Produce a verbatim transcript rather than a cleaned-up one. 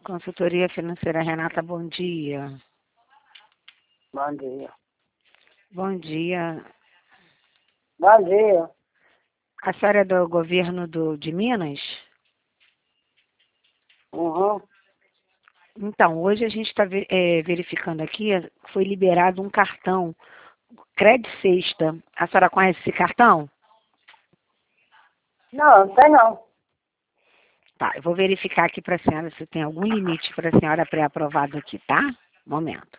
Consultoria Financeira Renata, bom dia. Bom dia. Bom dia. Bom dia. A senhora é do governo do, de Minas? Uhum. Então, hoje a gente está é, verificando aqui, foi liberado um cartão, Cred Sexta. A senhora conhece esse cartão? Não, não tem não. Tá, eu vou verificar aqui para a senhora se tem algum limite para a senhora pré-aprovado aqui, tá? Momento.